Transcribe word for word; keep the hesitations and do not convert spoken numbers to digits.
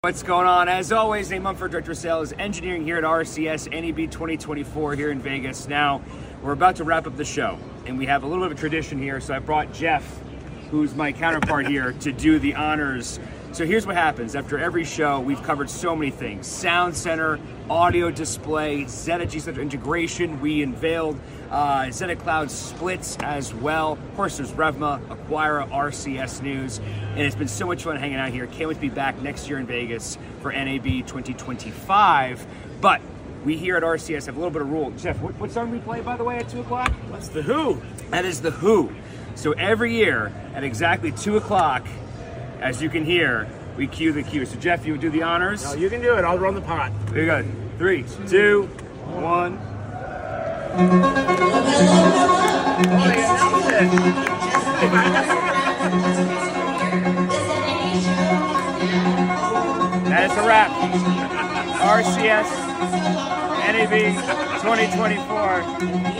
What's going on? As always, Nate Mumford, Director of Sales Engineering here at R C S N A B twenty twenty-four here in Vegas. Now, we're about to wrap up the show, and we have a little bit of a tradition here, so I brought Jeff, who's my counterpart here, to do the honors. So here's what happens. After every show, we've covered so many things. Sound Center, audio display, Zeta G Center integration. We unveiled uh, Zeta Cloud splits as well. Of course, there's Revma, Acquira, R C S News. And it's been so much fun hanging out here. Can't wait to be back next year in Vegas for N A B twenty twenty-five. But we here at R C S have a little bit of rule. Jeff, what, what song we play, by the way, at two o'clock? That's The Who. That is The Who. So every year at exactly two o'clock, as you can hear, we cue the cue. So Jeff, you would do the honors? No, you can do it. I'll run the pot. Here you go. Three, two, one. That is a wrap. R C S N A B twenty twenty-four.